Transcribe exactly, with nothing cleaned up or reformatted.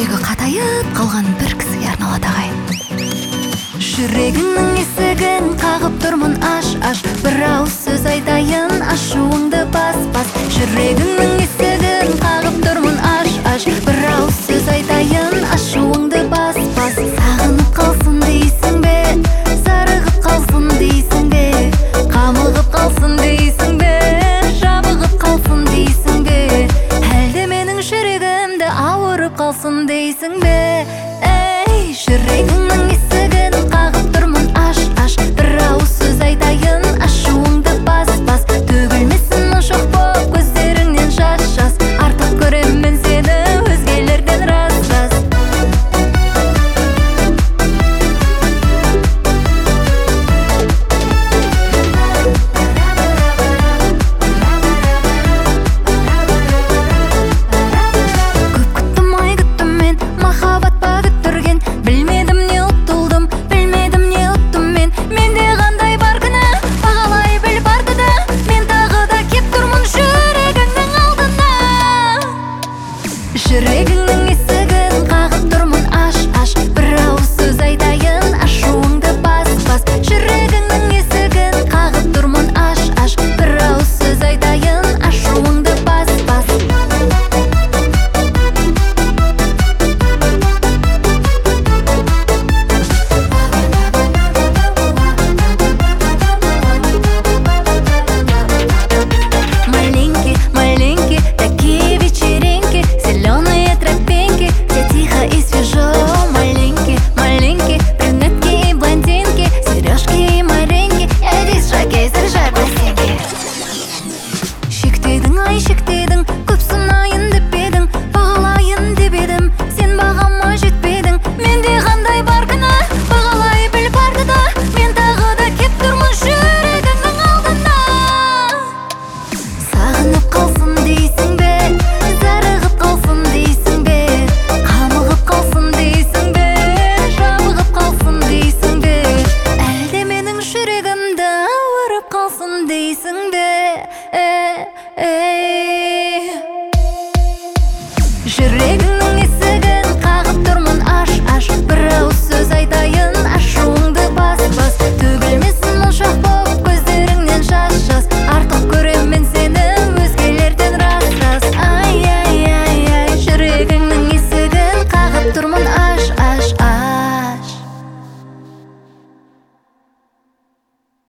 жүрегі қатайып қалған бір кісіге арналады ағайын. Жүрегіңнің есігін қағып тұрмын, аш, аш, бір ауыз сөз айтайын, ашуыңды бас, бас. Жүрегіңнің есігін қағып тұрмын, аш, аш, бір ауыз сөз айтайын, ашуыңды бас, бас. Сағынып қалсын дейсің бе, зарығып қалсын дейсің бе, қамығып қалсын дейсің бе, жабығып қалсын дейсің бе, әлде менің жүрегімді ауырып қалсын дейсің бе? Ей, жүрегіңнің есігін қағып тұрмын, аш, аш, бір ауыз сөз айтайын, ашуыңды бас, бас. Төгілмесін мұшық боп көздеріңнен жас, жас, артық көремін сені өзгелерден рас, рас. Көп күттім, ай күттім мен, махаббат па күттірген, білмедім не ұттылдым, білмедім не ұттым мен. Менде қандай бар күні, бағалай біл барды да, мен тағы да кеп тұрмын жүрегіңнің алдына. Жүрегіңнің есігін қағып тұрмын, аш, аш, бір ауыз сөз айтайын, ашуыңды бас, бас. Жүрегіңнің есігін қағып тұрмын, аш, аш, бір ауыз сөз айтайын, ашуыңды бас, бас. Маленькие, маленькие, такие вечеринки, зеленые тропинки, где тихо и свежо. Маленькие, маленькие, брюнетки и блондинки, сережки и мареньки, эдис, жакей, заряжай пластинки. Шектедің, ай шектедің, көп сынайын деп едің, бағалайын деп едім, сен бағама жетпедің. Менде қандай бар күні, бағалай біл барды да, мен тағы да кеп тұрмын жүрегіңнің алдына. Сағынып қалсын дейсің бе, зарығып қалсын дейсің бе, қамығып қалсын дейсің бе, жабығып қалсын дейсің бе, әлде менің жүрегімді ауырып қалсын дейсің бе? Ей, ей.